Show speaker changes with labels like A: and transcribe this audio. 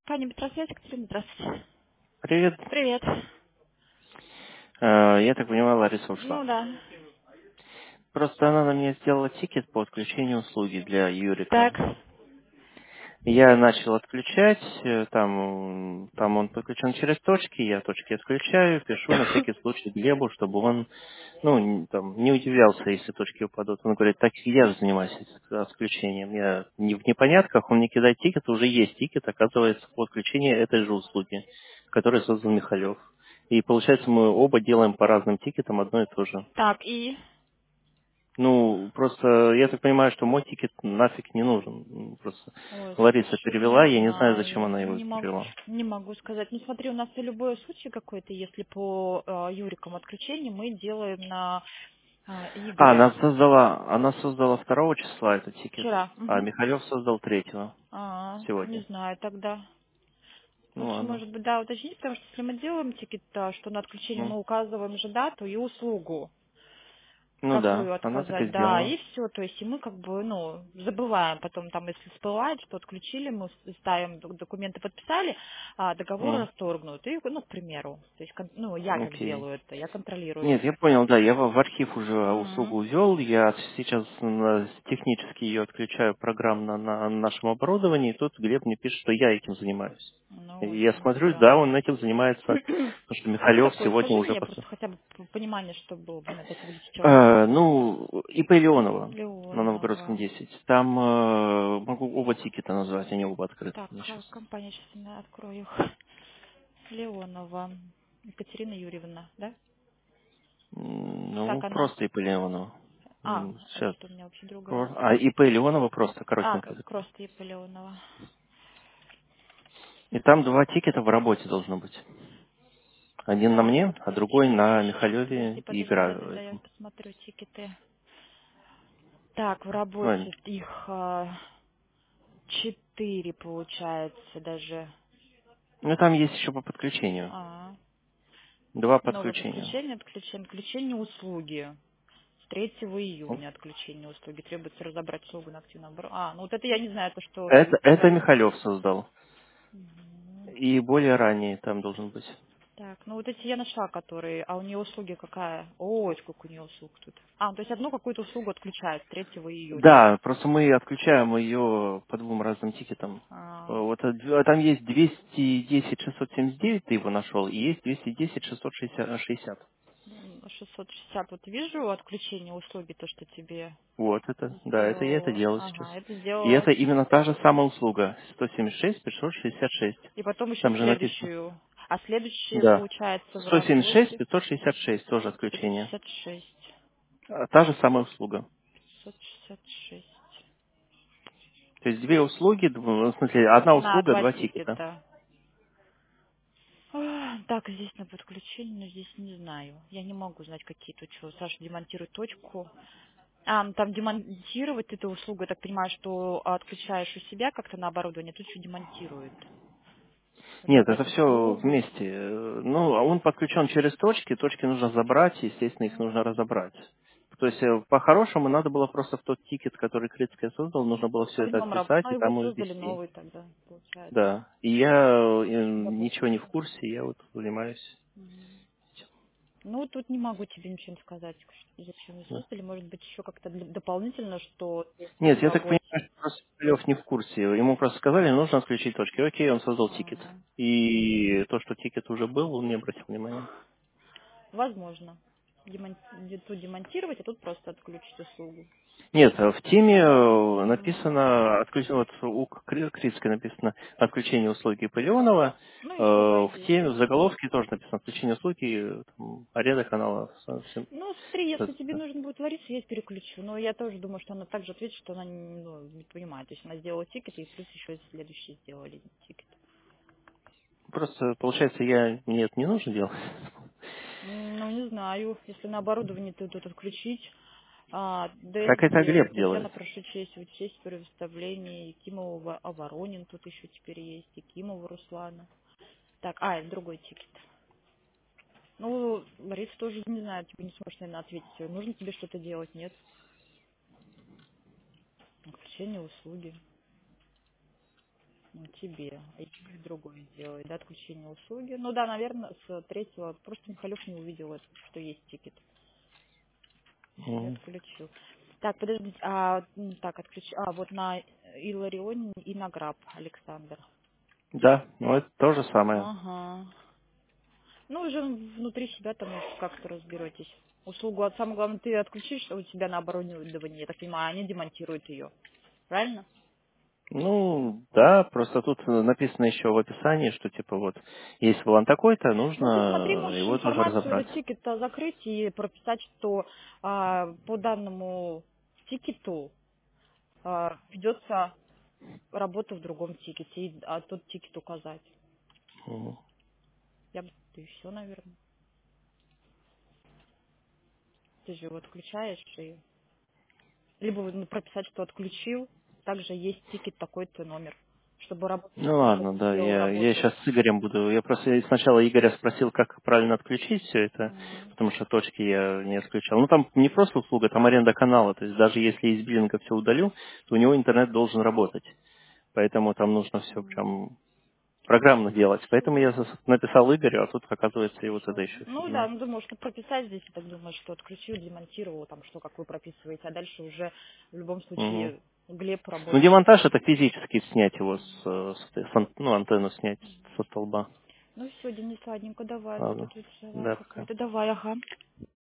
A: Таня Петросвет, Екатерина, здравствуйте.
B: Привет.
A: Привет.
B: Я так понимаю, Лариса ушла.
A: Ну да.
B: Просто она на меня сделала тикет по отключению услуги для
A: Так.
B: Юрика. Я начал отключать, там он подключен через точки, я точки отключаю, пишу на всякий случай Глебу, чтобы он, не удивлялся, если точки упадут. Он говорит, так я же занимаюсь отключением. Я не в непонятках, он мне кидает тикет, уже есть тикет, оказывается, по отключению этой же услуги, который создал Михалев. И получается, мы оба делаем по разным тикетам одно и то же.
A: Так, и...
B: Ну, просто я так понимаю, что мой тикет нафиг не нужен. Просто
A: Ой,
B: Лариса
A: слушай,
B: перевела,
A: не
B: я не знаю, зачем
A: знаю,
B: она его перевела.
A: не могу сказать. Ну смотри, у нас и любой случай какой-то, если по Юрикам отключению, мы делаем на Игоря.
B: Она создала 2 числа этот тикет,
A: Вчера.
B: а
A: Мгм.
B: Михалев создал 3
A: Не
B: сегодня.
A: знаю тогда.
B: Ну
A: Лучше,
B: ладно.
A: может быть, да, уточнить, потому что если мы делаем тикет, что на отключение
B: Ну,
A: мы указываем же дату и услугу.
B: ну да,
A: Какую
B: она так и
A: отказать, да,
B: сделала.
A: и все, то есть и мы как бы, забываем потом там, если всплывает, что отключили, мы ставим, документы подписали, а договор
B: Ну,
A: расторгнут, и, к примеру, то есть, я как
B: окей.
A: делаю это, я контролирую.
B: Нет, я понял, да, я в архив уже
A: М.
B: услугу ввел, я сейчас технически ее отключаю программно на нашем оборудовании, и тут Глеб мне пишет, что я этим занимаюсь. И
A: Ну,
B: я
A: очень
B: смотрю, да,
A: странно.
B: он этим занимается, потому что
A: А что
B: Михалев
A: такое,
B: сегодня
A: скажи
B: уже
A: мне,
B: после...
A: просто хотя бы понимание, что было, блин, опять вылетит человек.
B: ИП Леонова на Новгородском
A: Леонова.
B: 10. Там могу оба тикета назвать, они оба открыты
A: Так,
B: мне сейчас.
A: компания, сейчас я открою их. Леонова. Екатерина Юрьевна, да?
B: Ну,
A: Так, она...
B: просто ИП Леонова.
A: это
B: Сейчас.
A: что у меня вообще другая?
B: ИП Леонова просто коротенько такое.
A: Просто Ипа Леонова.
B: И там 2 тикета в работе должно быть. Один на
A: Так,
B: мне, а другой на Михалеве и
A: подожди, да, я
B: этом.
A: посмотрю тикеты. Так, в
B: Ладно.
A: работе их 4 получается даже.
B: Ну, там есть еще по подключению.
A: А,
B: 2
A: новое
B: подключения.
A: подключение, отключение услуги. С 3
B: Ну,
A: июня отключение услуги. Требуется разобрать услугу на активном обороте. Ну вот это я не знаю, это что.
B: Это Михалев создал.
A: Мгм.
B: И более ранее там должен быть.
A: Так, ну вот эти я нашла, которые, а у нее услуги какая? Ой, сколько у нее услуг тут. То есть одну какую-то услугу отключают с 3 июня.
B: Да, просто мы отключаем ее по 2 разным тикетам.
A: А,
B: Вот там есть 210-679, ты его нашел, и есть 210-660.
A: 660. Вот вижу отключение услуги, то, что тебе
B: Вот это, да, это я это
A: сделала.
B: делал сейчас.
A: Ага, это
B: И
A: сделала.
B: это именно та же самая услуга. 176-566.
A: И потом еще
B: Там же написано.
A: следующую. А следующая,
B: Да.
A: получается, в
B: 176,
A: работе
B: 566 тоже отключение.
A: 566.
B: Та же самая услуга.
A: 566.
B: То есть 2 услуги, в смысле, одна
A: На,
B: услуга,
A: 2
B: 2 тикета.
A: тикета. Так, здесь на подключение, но здесь не знаю. Я не могу знать, какие тут что. Саша демонтирует точку. Там демонтировать эту услугу, я так понимаю, что отключаешь у себя как-то на оборудование, тут еще демонтирует.
B: Нет, это
A: Выбрать
B: все
A: услугу.
B: вместе. А он подключен через точки, точки нужно забрать, естественно, их нужно разобрать. То есть, по-хорошему, надо было просто в тот тикет, который Критская создал, нужно было все
A: В
B: это
A: нем
B: отписать
A: Ну
B: и
A: и вот
B: там
A: создали
B: ввести.
A: новый тогда, получается.
B: Да. И я ничего не в
A: Работающий.
B: курсе, я вот занимаюсь.
A: Мгм. Ну, тут не могу тебе ничего сказать, зачем не
B: Да.
A: создали. Может быть, еще как-то дополнительно, что если
B: Нет,
A: в
B: я так понимаю,
A: работе.
B: что просто Лев не в курсе. Ему просто сказали, нужно отключить точки. Окей, он создал тикет.
A: Ага.
B: И то, что тикет уже был, он не обратил внимания.
A: Возможно. Тут демонтировать, а тут просто отключить услугу.
B: Нет, в теме
A: М.
B: написано, вот у Критской написано отключение услуги Пылеонова.
A: Ну, еще
B: В
A: войди.
B: теме, в заголовке тоже написано отключение услуги аренда канала.
A: Ну, смотри, если тебе нужно будет вариться, я переключу. Но я тоже думаю, что она также ответит, что она не понимает. То есть она сделала тикет, и плюс еще и следующий сделали тикет.
B: Просто, получается, я мне это не нужно делать.
A: Ну, не знаю. Если на оборудовании ты тут отключить,
B: Как это
A: ДС-9,
B: Глеб
A: Татьяна,
B: делает?
A: прошу учесть при выставлении Якимова Воронин, тут еще теперь есть, Якимова Руслана. Так, это другой тикет. Ну, Борис тоже не знаю, тебе не сможешь, наверное, ответить. Нужно тебе что-то делать, нет? Отключение услуги. Ну, тебе. А Игорь другой сделает, да, отключение услуги. Ну да, наверное, с третьего. Просто Михалев не увидел, что есть тикет. И
B: Мгм.
A: отключил. Так, подождите, так, отключил. Вот на Иларионе и на Граб, Александр.
B: Да, ну это то же самое.
A: Ага. Ну, уже внутри себя там уж как-то разберетесь. Услугу, самое главное, ты отключишь, что у тебя на оборудовании, я так понимаю, они демонтируют ее. Правильно?
B: Ну, да, просто тут написано еще в описании, что типа вот, если вон такой-то,
A: Ну, ты смотри,
B: нужно
A: можешь
B: его тоже
A: информацию,
B: разобрать.
A: этот тикет закрыть и прописать, что по данному тикету ведется работа в другом тикете, тот тикет указать.
B: Мгм.
A: И все, наверное. Ты же его отключаешь и либо прописать, что отключил, также есть тикет такой-то номер, чтобы
B: Ну
A: работал,
B: ладно, да,
A: сделал
B: я
A: работу.
B: сейчас с Игорем буду. Я просто сначала Игоря спросил, как правильно отключить все это,
A: М.
B: потому что точки я не отключал. Ну там не просто услуга, там аренда канала. То есть даже если из биллинга все удалю, то у него интернет должен работать. Поэтому там нужно все прям программно делать. Поэтому я написал Игорю, а тут оказывается и вот эта еще
A: Ну да,
B: фигня.
A: ну думаю, что прописать здесь, я так думаю, что отключил, демонтировал, там что, как вы прописываете, а дальше уже в любом
B: Мгм.
A: случае Глеб
B: Ну,
A: работает.
B: демонтаж это физически снять его ну, антенну снять со столба.
A: Ну все, Денис, ладненько, давай, а то
B: Ладно.
A: тут жара
B: Да, пока.
A: какая-то. Давай, ага.